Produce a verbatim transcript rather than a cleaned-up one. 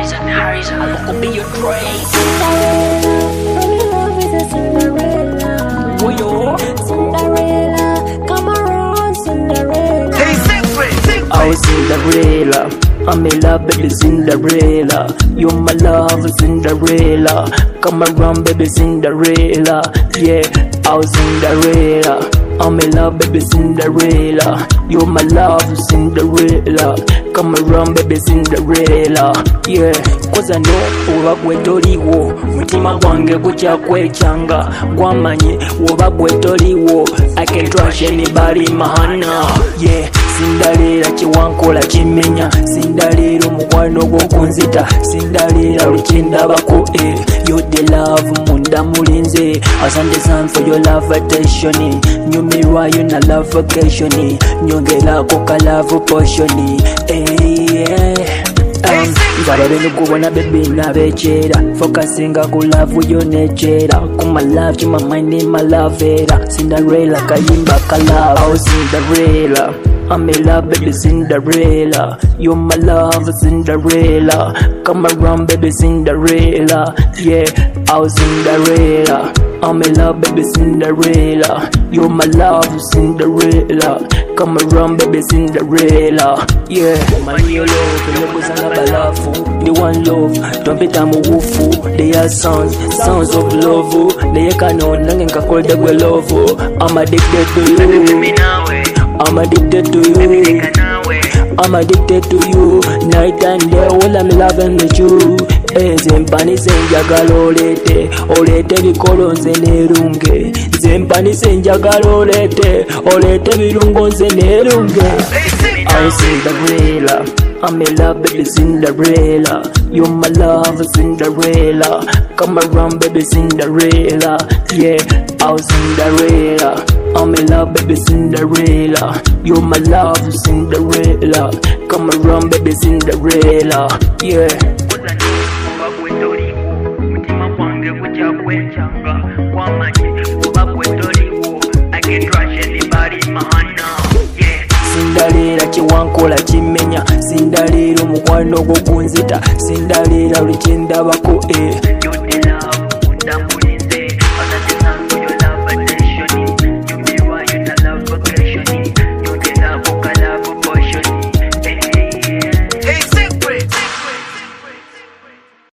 Harrison, Harrison, I could be your Drake. Cinderella, I'm in love with a Cinderella. Who you? Cinderella, come around, Cinderella. Hey, Secret, Secret. Oh, Cinderella, I'm in love, baby, Cinderella. You're my love, Cinderella. Come around, baby, Cinderella. Yeah, oh, Cinderella, I'm in love, baby, Cinderella. You're my love, Cinderella. Come around, baby, Cinderella. Yeah, cause I know oba gwe toliwo mutima gwange gukyakwechanga gwamanyi oba gwe toliwo I can trust anybody mahana. Yeah, Cinderella kiwankola kimenya Cinderella omukwano gwokunzita Cinderella lukindabako eh. You're the love munda mulinze asante sana for your love attention nyumirwa you na love vacation nyongerako ka love potion eh, yeah. Um, Nzaba bene kubona baby nabechera Focusinga ku love yo nechera Kuma love chima mind in my love era Cinderella kayimba ka love Oh Cinderella, I'm in love baby Cinderella. You're my love Cinderella. Come around baby Cinderella. Yeah, oh Cinderella, I'm in love baby Cinderella. You're my love Cinderella. Come around baby Cinderella. Yeah, man your love, the levels and love love. The one love, don't be time wufu. They are sounds, sounds of love. They can on and can call them love. I'm addicted to you. I'm addicted to you. I'm addicted to you. Night and day, all I'm loving with you. Zempani senjagala olete, olete bikolo nze nerunge. Zempani senjagala olete, olete birungo nze nerunge. I'm Cinderella, I'm in love baby Cinderella. You're my love Cinderella. Come around baby Cinderella. Yeah, I'm Cinderella, I'm in love baby Cinderella. You're my love Cinderella. Come around baby Cinderella. Yeah. Cinderella kiwankola kimenya Cinderella omukwano gwokunzita Cinderella lukyendabako eh.